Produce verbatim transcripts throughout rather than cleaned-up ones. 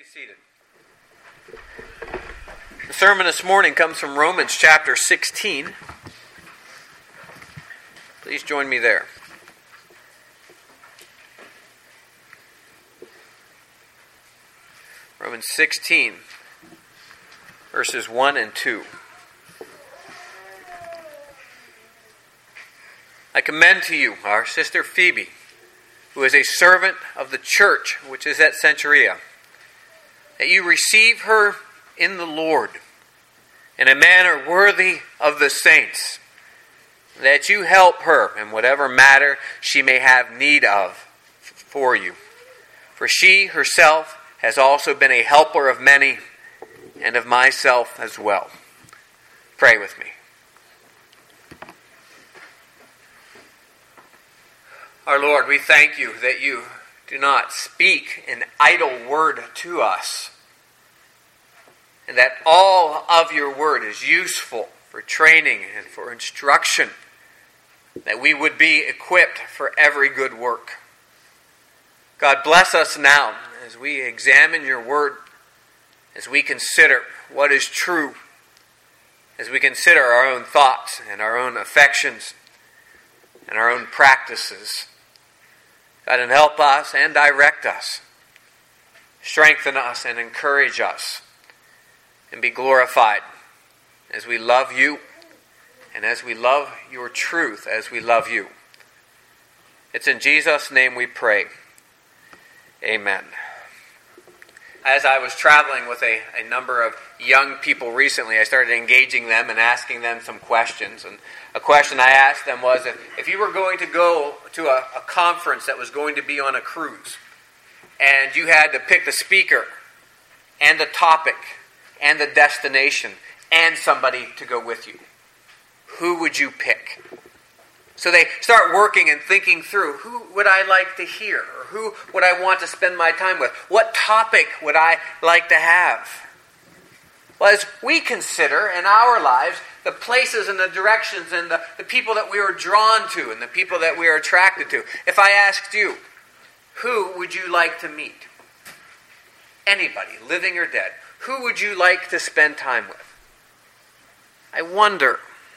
seated. The sermon this morning comes from Romans chapter sixteen. Please join me there. Romans sixteen, verses one and two. I commend to you our sister Phoebe, who is a servant of the church which is at Cenchrea, that you receive her in the Lord in a manner worthy of the saints, that you help her in whatever matter she may have need of for you. For she herself has also been a helper of many, and of myself as well. Pray with me. Our Lord, we thank you that you do not speak an idle word to us, and that all of your word is useful for training and for instruction, that we would be equipped for every good work. God, bless us now as we examine your word, as we consider what is true, as we consider our own thoughts and our own affections and our own practices. God, and help us and direct us. Strengthen us and encourage us. And be glorified as we love you and as we love your truth as we love you. It's in Jesus' name we pray. Amen. As I was traveling with a, a number of young people recently, I started engaging them and asking them some questions. And a question I asked them was, if, if you were going to go to a, a conference that was going to be on a cruise, and you had to pick the speaker and the topic and the destination and somebody to go with you, who would you pick? So they start working and thinking through, who would I like to hear? Or who would I want to spend my time with? What topic would I like to have? Well, as we consider in our lives the places and the directions and the, the people that we are drawn to and the people that we are attracted to, if I asked you, who would you like to meet? Anybody, living or dead. Who would you like to spend time with? I wonder...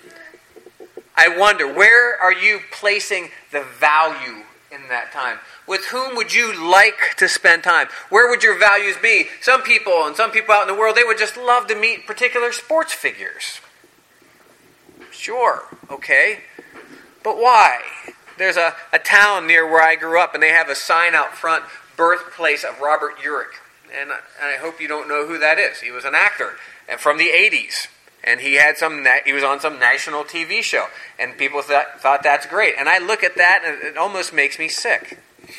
I wonder, where are you placing the value in that time? With whom would you like to spend time? Where would your values be? Some people, and some people out in the world, they would just love to meet particular sports figures. Sure, okay. But why? There's a, a town near where I grew up, and they have a sign out front, birthplace of Robert Urich. And I, and I hope you don't know who that is. He was an actor and from the eighties. And he had some. He was on some national T V show, and people thought thought that's great. And I look at that, and it almost makes me sick.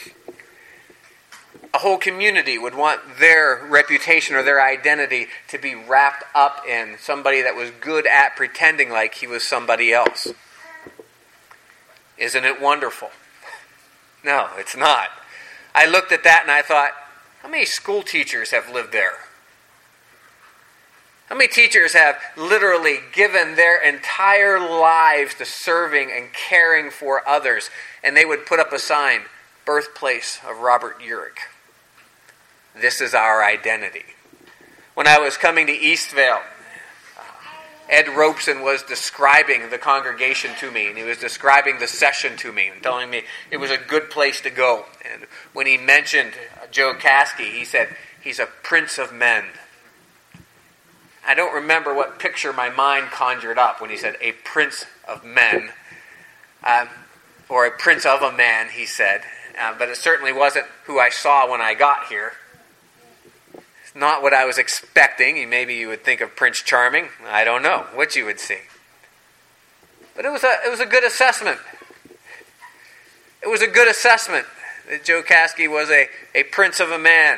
A whole community would want their reputation or their identity to be wrapped up in somebody that was good at pretending like he was somebody else. Isn't it wonderful? No, it's not. I looked at that and I thought, how many school teachers have lived there? How many teachers have literally given their entire lives to serving and caring for others, and they would put up a sign, birthplace of Robert Urich. This is our identity. When I was coming to Eastvale, Ed Robeson was describing the congregation to me, and he was describing the session to me, and telling me it was a good place to go. And when he mentioned Joe Caskey, he said, he's a prince of men. I don't remember what picture my mind conjured up when he said, a prince of men. Um, or a prince of a man, he said. Uh, but it certainly wasn't who I saw when I got here. It's not what I was expecting. Maybe you would think of Prince Charming. I don't know what you would see. But it was a, it was a good assessment. It was a good assessment that Joe Caskey was a, a prince of a man.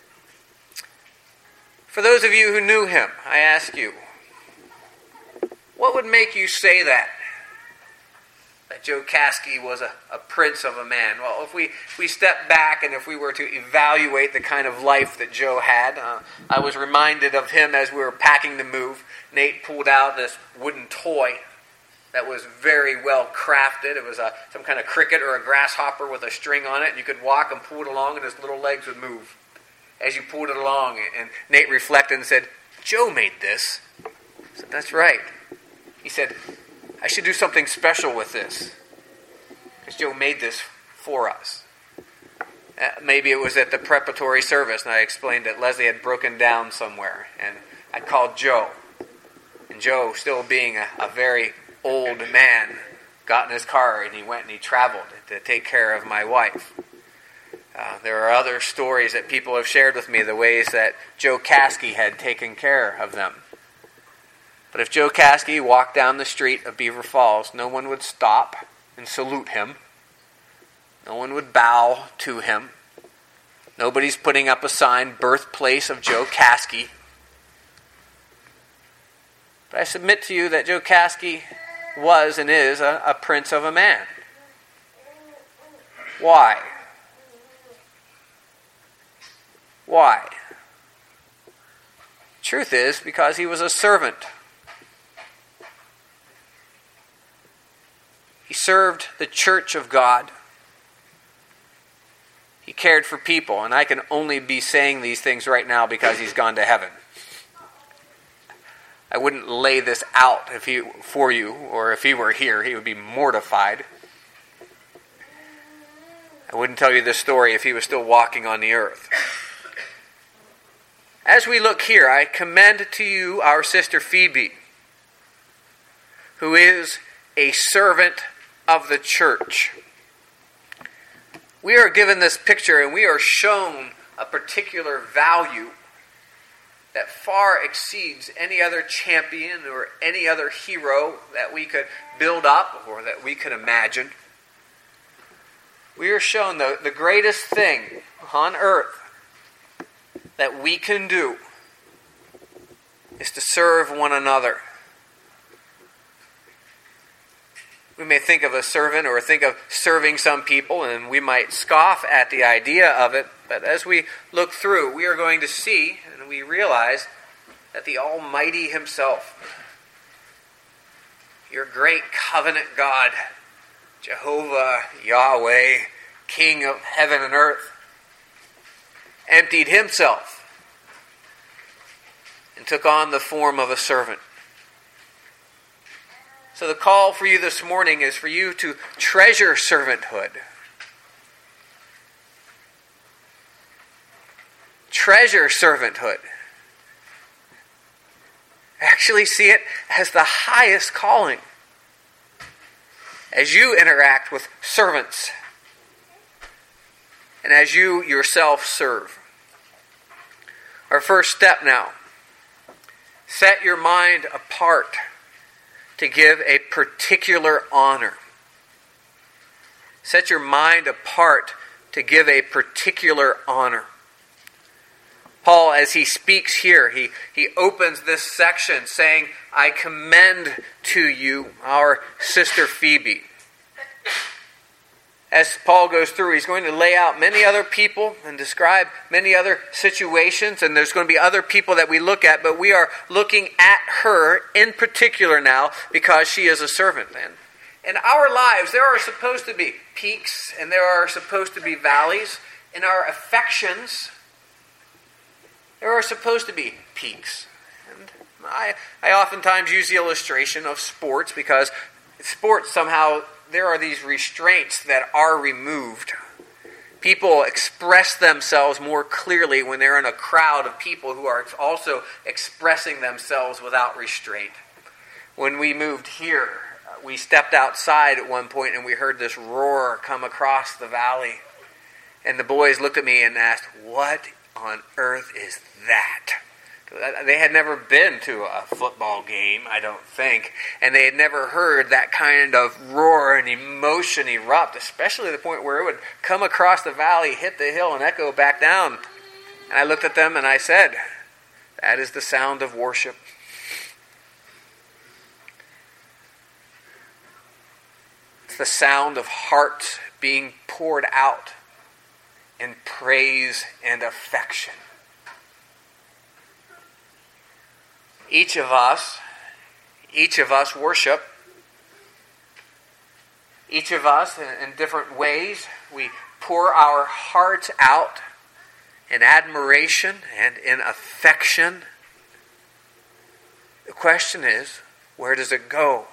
For those of you who knew him, I ask you, what would make you say that? That Joe Caskey was a, a prince of a man? Well, if we, if we step back and if we were to evaluate the kind of life that Joe had, uh, I was reminded of him as we were packing to move. Nate pulled out this wooden toy that was very well crafted. It was a, some kind of cricket or a grasshopper with a string on it, and you could walk and pull it along and his little legs would move. as you pulled it along. And Nate reflected and said, Joe made this. I said, that's right. He said, I should do something special with this. Because Joe made this for us. Uh, maybe it was at the preparatory service, and I explained that Leslie had broken down somewhere. And I called Joe. And Joe, still being a, a very old man, got in his car and he went and he traveled to take care of my wife. Uh, there are other stories that people have shared with me, the ways that Joe Caskey had taken care of them. But if Joe Caskey walked down the street of Beaver Falls, no one would stop and salute him. No one would bow to him. Nobody's putting up a sign, birthplace of Joe Caskey. But I submit to you that Joe Caskey was and is a, a prince of a man. Why? Why? Truth is, because he was a servant. He served the church of God. He cared for people, and I can only be saying these things right now because he's gone to heaven. I wouldn't lay this out if he for you, or if he were here, he would be mortified. I wouldn't tell you this story if he was still walking on the earth. As we look here, I commend to you our sister Phoebe, who is a servant of the church. We are given this picture and we are shown a particular value that far exceeds any other champion or any other hero that we could build up or that we could imagine. We are shown the, the greatest thing on earth that we can do is to serve one another. We may think of a servant or think of serving some people, and we might scoff at the idea of it, but as we look through, we are going to see and we realize that the Almighty Himself, your great covenant God, Jehovah, Yahweh, King of heaven and earth, emptied Himself and took on the form of a servant. So the call for you this morning is for you to treasure servanthood. Treasure servanthood. Actually see it as the highest calling as you interact with servants and as you yourself serve. Our first step now, set your mind apart to give a particular honor. Set your mind apart to give a particular honor. Paul, as he speaks here, he, he opens this section saying, I commend to you our sister Phoebe. As Paul goes through, he's going to lay out many other people and describe many other situations, and there's going to be other people that we look at, but we are looking at her in particular now because she is a servant. And in our lives, there are supposed to be peaks and there are supposed to be valleys. In our affections, there are supposed to be peaks. And I, I oftentimes use the illustration of sports because sports somehow, there are these restraints that are removed. People express themselves more clearly when they're in a crowd of people who are also expressing themselves without restraint. When we moved here, we stepped outside at one point and we heard this roar come across the valley. And the boys looked at me and asked, what on earth is that? They had never been to a football game, I don't think, and they had never heard that kind of roar and emotion erupt, especially the point where it would come across the valley, hit the hill, and echo back down. And I looked at them and I said, that is the sound of worship. It's the sound of hearts being poured out in praise and affection. Each of us, each of us worship. Each of us, in, in different ways, we pour our hearts out in admiration and in affection. The question is, where does it go?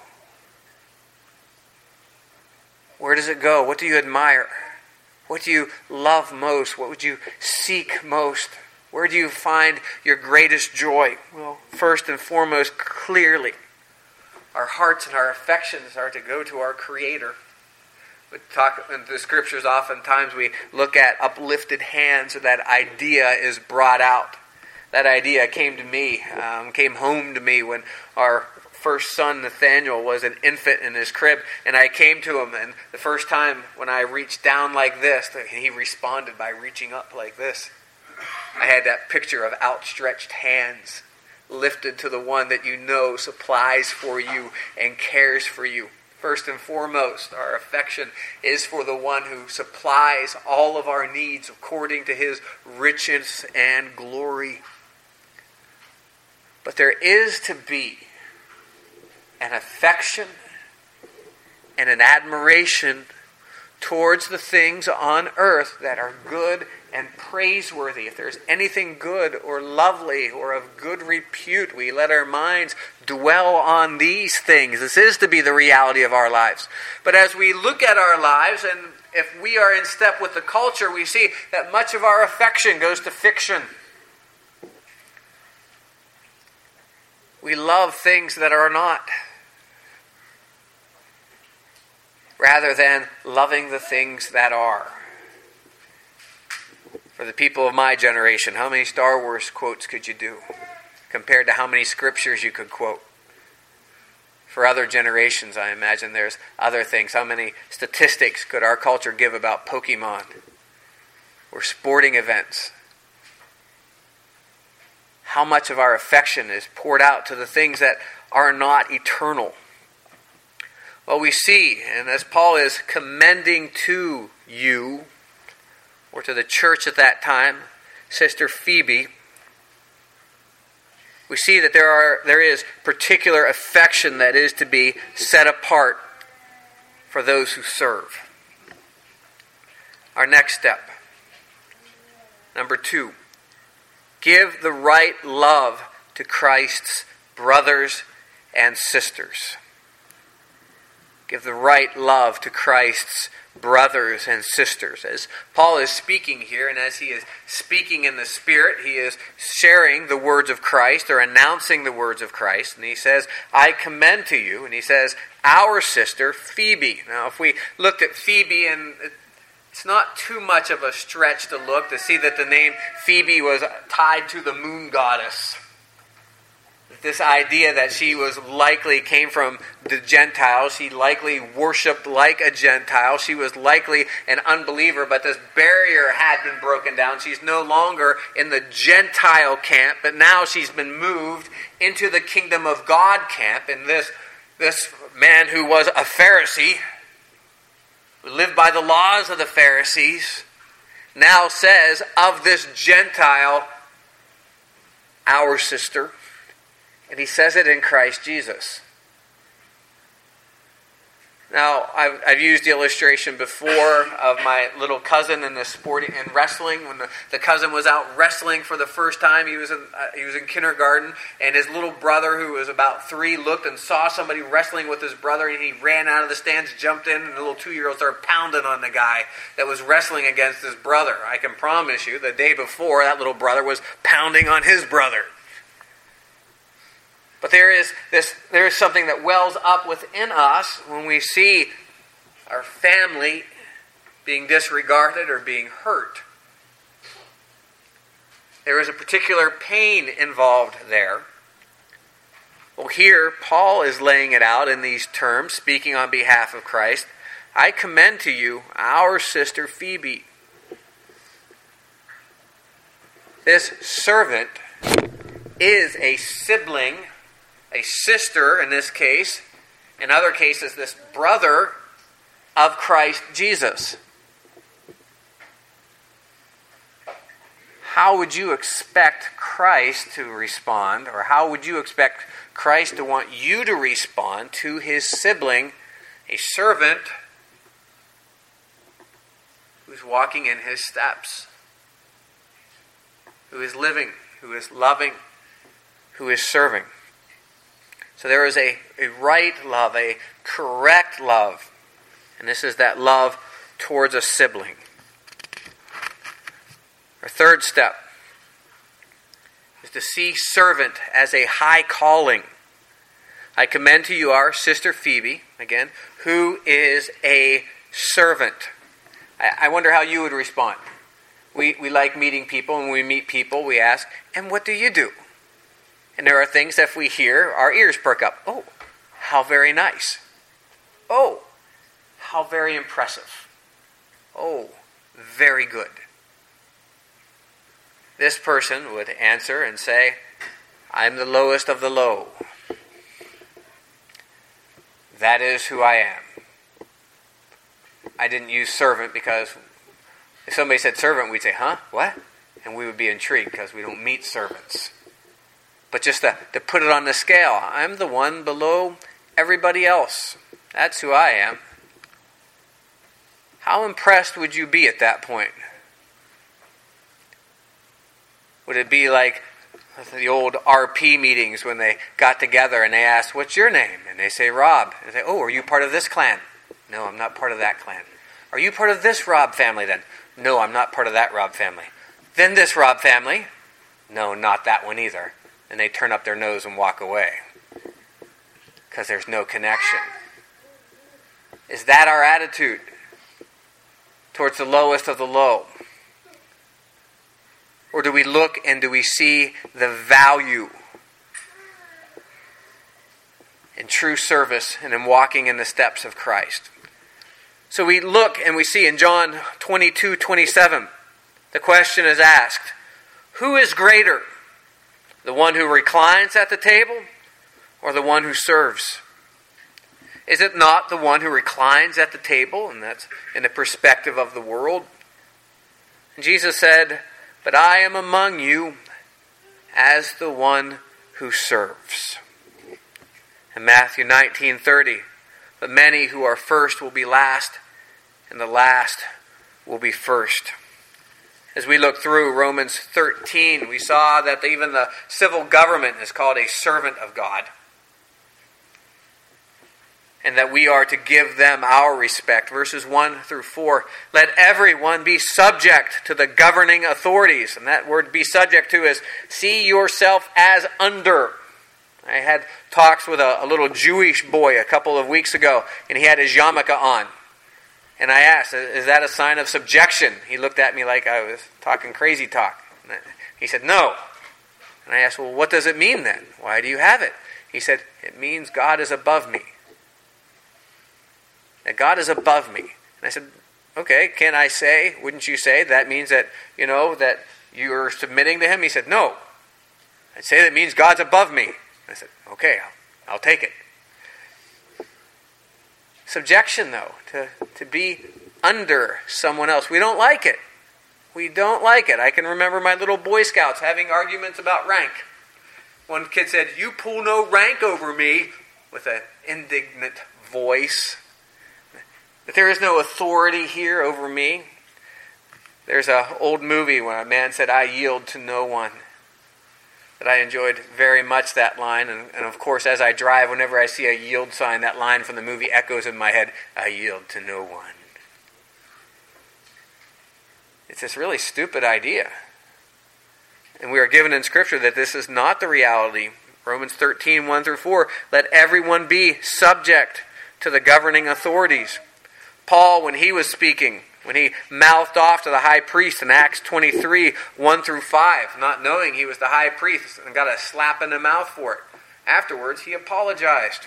Where does it go? What do you admire? What do you love most? What would you seek most? Where do you find your greatest joy? Well, first and foremost, clearly, our hearts and our affections are to go to our Creator. We talk in the Scriptures, oftentimes we look at uplifted hands, and that idea is brought out. That idea came to me, um, came home to me when our first son, Nathaniel, was an infant in his crib, and I came to him, and the first time when I reached down like this, he responded by reaching up like this. I had that picture of outstretched hands lifted to the one that you know supplies for you and cares for you. First and foremost, our affection is for the one who supplies all of our needs according to his riches and glory. But there is to be an affection and an admiration towards the things on earth that are good and praiseworthy. If there's anything good or lovely or of good repute, we let our minds dwell on these things. This is to be the reality of our lives. But as we look at our lives, and if we are in step with the culture, we see that much of our affection goes to fiction. We love things that are not, rather than loving the things that are. For the people of my generation, how many Star Wars quotes could you do compared to how many scriptures you could quote? For other generations, I imagine there's other things. How many statistics could our culture give about Pokemon or sporting events? How much of our affection is poured out to the things that are not eternal? Well, we see, and as Paul is commending to you, or to the church at that time, Sister Phoebe, we see that there are there is particular affection that is to be set apart for those who serve. Our next step, number two, give the right love to Christ's brothers and sisters. Give the right love to Christ's brothers and sisters. As Paul is speaking here, and as he is speaking in the Spirit, he is sharing the words of Christ, or announcing the words of Christ. And he says, I commend to you, and he says, our sister Phoebe. Now, if we looked at Phoebe, and it's not too much of a stretch to look to see that the name Phoebe was tied to the moon goddess. This idea that she was likely came from the Gentiles. She likely worshipped like a Gentile. She was likely an unbeliever, but this barrier had been broken down. She's no longer in the Gentile camp, but now she's been moved into the kingdom of God camp. And this, this man who was a Pharisee, who lived by the laws of the Pharisees, now says of this Gentile, our sister. And he says it in Christ Jesus. Now, I've, I've used the illustration before of my little cousin in the sporting in wrestling. When the, the cousin was out wrestling for the first time, he was in uh, he was in kindergarten, and his little brother, who was about three, looked and saw somebody wrestling with his brother, and he ran out of the stands, jumped in, and the little two-year-old started pounding on the guy that was wrestling against his brother. I can promise you, the day before, that little brother was pounding on his brother. But there is this there is something that wells up within us when we see our family being disregarded or being hurt. There is a particular pain involved there. Well, here Paul is laying it out in these terms, speaking on behalf of Christ. I commend to you our sister Phoebe. This servant is a sibling, a sister in this case, in other cases, this brother of Christ Jesus. How would you expect Christ to respond, or how would you expect Christ to want you to respond to his sibling, a servant who's walking in his steps? who is living, who is loving, who is serving. So there is a, a right love, a correct love. And this is that love towards a sibling. Our third step is to see servant as a high calling. I commend to you our sister Phoebe, again, who is a servant. I, I wonder how you would respond. We, we like meeting people, and when we meet people, we ask, and what do you do? And there are things that if we hear, our ears perk up. Oh, how very nice. Oh, how very impressive. Oh, very good. This person would answer and say, I'm the lowest of the low. That is who I am. I didn't use servant because if somebody said servant, we'd say, huh? What? And we would be intrigued because we don't meet servants. But just to, to put it on the scale, I'm the one below everybody else. That's who I am. How impressed would you be at that point? Would it be like the old R P meetings when they got together and they asked, what's your name? And they say, Rob. And they say, oh, are you part of this clan? No, I'm not part of that clan. Are you part of this Rob family then? No, I'm not part of that Rob family. Then this Rob family? No, not that one either. And they turn up their nose and walk away because there's no connection. Is that our attitude towards the lowest of the low? Or do we look and do we see the value in true service and in walking in the steps of Christ? So we look and we see in John twenty-two twenty-seven, the question is asked, who is greater? The one who reclines at the table or the one who serves? Is it not the one who reclines at the table? And that's in the perspective of the world. And Jesus said, but I am among you as the one who serves. In Matthew nineteen thirty, but many who are first will be last, and the last will be first. As we look through Romans thirteen, we saw that even the civil government is called a servant of God. And that we are to give them our respect. Verses one through four. Let everyone be subject to the governing authorities. And that word be subject to is see yourself as under. I had talks with a, a little Jewish boy a couple of weeks ago, and he had his yarmulke on. And I asked, is that a sign of subjection? He looked at me like I was talking crazy talk. He said, no. And I asked, well, what does it mean then? Why do you have it? He said, it means God is above me. That God is above me. And I said, okay, can I say, wouldn't you say that means that, you know, that you're submitting to Him? He said, no. I'd say that means God's above me. I said, okay, I'll, I'll take it. Subjection, though, to, to be under someone else. We don't like it. We don't like it. I can remember my little Boy Scouts having arguments about rank. One kid said, you pull no rank over me, with an indignant voice. That there is no authority here over me. There's an old movie when a man said, I yield to no one. That I enjoyed very much that line. And, and of course, as I drive, whenever I see a yield sign, that line from the movie echoes in my head, I yield to no one. It's this really stupid idea. And we are given in Scripture that this is not the reality. Romans thirteen, one through four, let everyone be subject to the governing authorities. Paul, when he was speaking, when he mouthed off to the high priest in Acts twenty-three, one through five, not knowing he was the high priest and got a slap in the mouth for it. Afterwards, he apologized.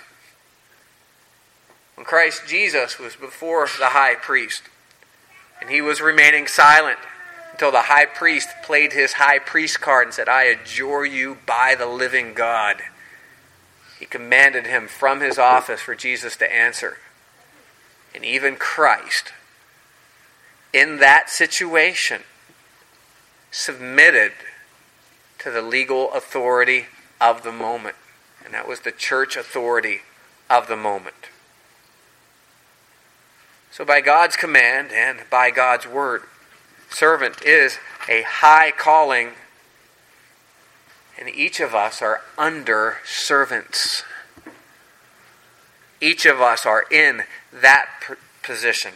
When Christ Jesus was before the high priest, and he was remaining silent until the high priest played his high priest card and said, I adjure you by the living God. He commanded him from his office for Jesus to answer. And even Christ, in that situation, submitted to the legal authority of the moment. And that was the church authority of the moment. So by God's command and by God's word, servant is a high calling And each of us are under servants. Each of us are in that position.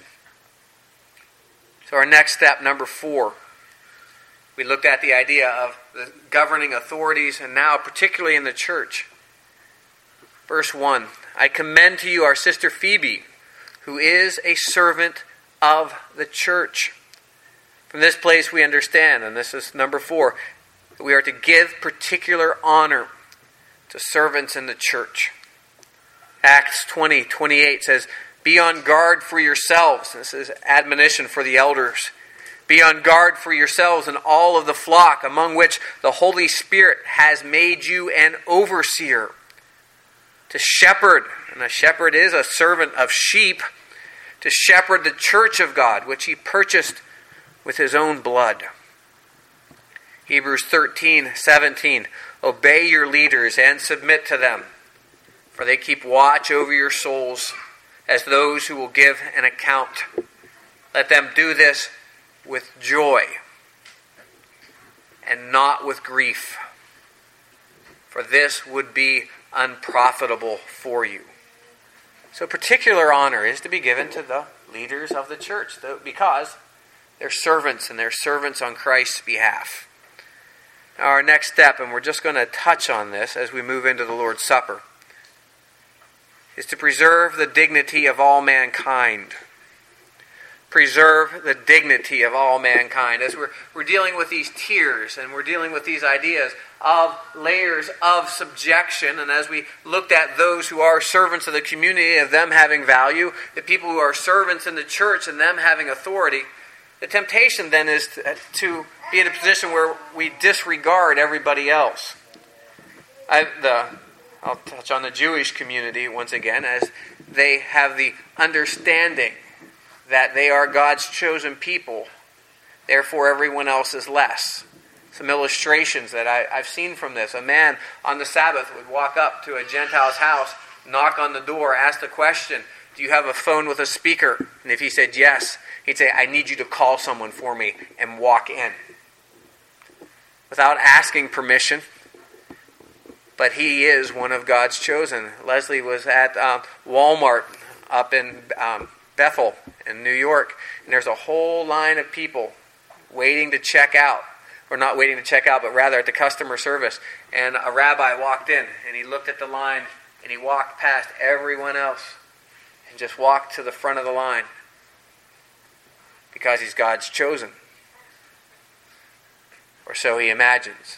So our next step, number four, we looked at the idea of the governing authorities, and now particularly in the church. Verse one, I commend to you our sister Phoebe, who is a servant of the church. From this place we understand, and this is number four, that we are to give particular honor to servants in the church. Acts twenty twenty-eight says, be on guard for yourselves. This is admonition for the elders. Be on guard for yourselves and all of the flock, among which the Holy Spirit has made you an overseer, to shepherd, and a shepherd is a servant of sheep, to shepherd the church of God, which he purchased with his own blood. Hebrews thirteen seventeen, obey your leaders and submit to them, for they keep watch over your souls as those who will give an account. Let them do this with joy and not with grief, for this would be unprofitable for you. So particular honor is to be given to the leaders of the church because they're servants, and they're servants on Christ's behalf. Now our next step, and we're just going to touch on this as we move into the Lord's Supper, is to preserve the dignity of all mankind. Preserve the dignity of all mankind. As we're, we're dealing with these tiers, and we're dealing with these ideas of layers of subjection, and as we looked at those who are servants of the community, of them having value, the people who are servants in the church and them having authority, the temptation then is to, to be in a position where we disregard everybody else. I, the I'll touch on the Jewish community once again, as they have the understanding that they are God's chosen people, therefore everyone else is less. Some illustrations that I, I've seen from this. A man on the Sabbath would walk up to a Gentile's house, knock on the door, ask the question, do you have a phone with a speaker? And if he said yes, he'd say, I need you to call someone for me, and walk in. Without asking permission. But he is one of God's chosen. Leslie was at um, Walmart up in um, Bethel in New York, and there's a whole line of people waiting to check out, or not waiting to check out, but rather at the customer service. And a rabbi walked in, and he looked at the line, and he walked past everyone else, and just walked to the front of the line, because he's God's chosen. Or so he imagines.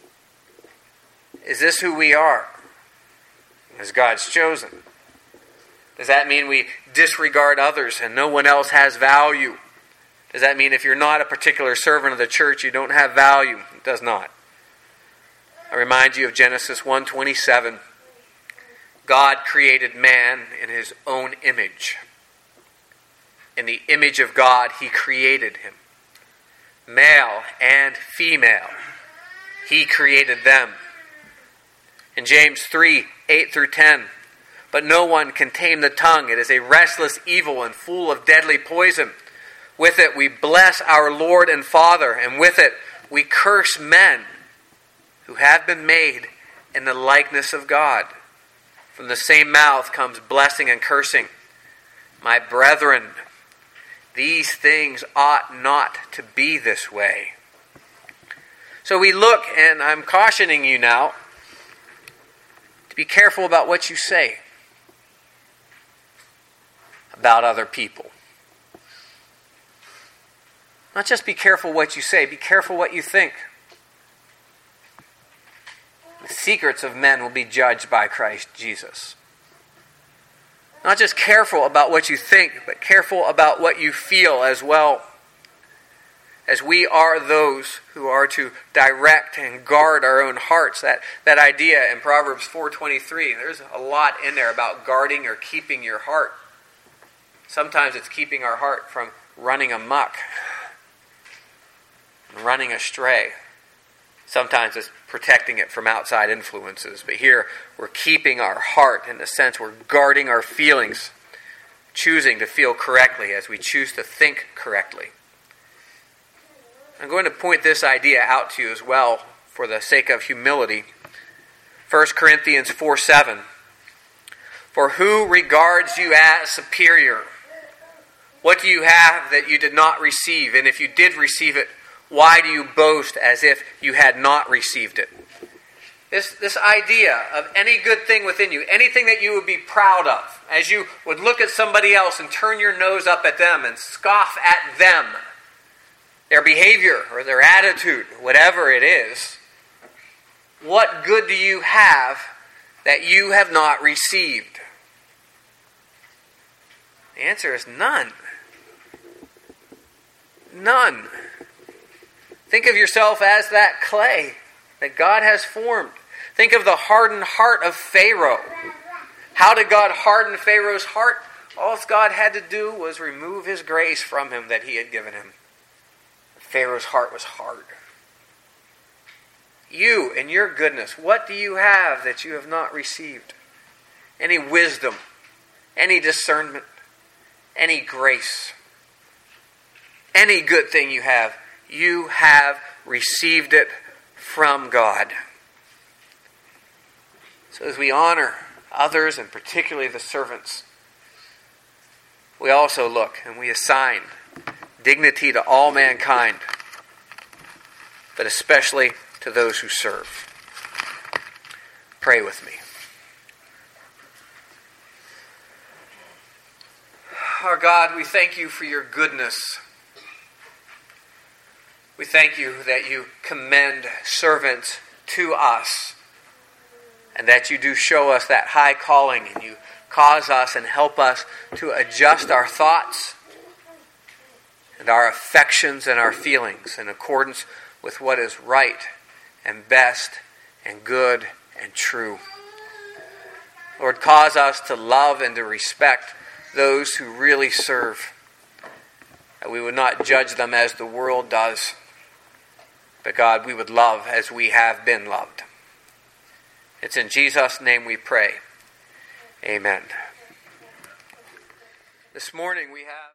Is this who we are? As God's chosen. Does that mean we disregard others and no one else has value? Does that mean if you're not a particular servant of the church, you don't have value? It does not. I remind you of Genesis one twenty-seven. God created man in his own image. In the image of God, he created him. Male and female, he created them. In James three, eight through ten, but no one can tame the tongue. It is a restless evil and full of deadly poison. With it we bless our Lord and Father, and with it we curse men who have been made in the likeness of God. From the same mouth comes blessing and cursing. My brethren, these things ought not to be this way. So we look, and I'm cautioning you now, be careful about what you say about other people. Not just be careful what you say, be careful what you think. The secrets of men will be judged by Christ Jesus. Not just careful about what you think, but careful about what you feel as well. As we are those who are to direct and guard our own hearts. That, that idea in Proverbs four twenty-three, there's a lot in there about guarding or keeping your heart. Sometimes it's keeping our heart from running amok, running astray. Sometimes it's protecting it from outside influences. But here, we're keeping our heart in the sense we're guarding our feelings, choosing to feel correctly as we choose to think correctly. I'm going to point this idea out to you as well for the sake of humility. First Corinthians four seven. For who regards you as superior? What do you have that you did not receive? And if you did receive it, why do you boast as if you had not received it? This, this idea of any good thing within you, anything that you would be proud of, as you would look at somebody else and turn your nose up at them and scoff at them, their behavior or their attitude, whatever it is, what good do you have that you have not received? The answer is none. None. Think of yourself as that clay that God has formed. Think of the hardened heart of Pharaoh. How did God harden Pharaoh's heart? All God had to do was remove his grace from him that he had given him. Pharaoh's heart was hard. You, in your goodness, what do you have that you have not received? Any wisdom, any discernment, any grace, any good thing you have, you have received it from God. So as we honor others, and particularly the servants, we also look and we assign dignity to all mankind, but especially to those who serve. Pray with me. Our God, we thank you for your goodness. We thank you that you commend servants to us, and that you do show us that high calling, and you cause us and help us to adjust our thoughts and our affections and our feelings in accordance with what is right and best and good and true. Lord, cause us to love and to respect those who really serve, that we would not judge them as the world does, but God, we would love as we have been loved. It's in Jesus' name we pray. Amen. This morning we have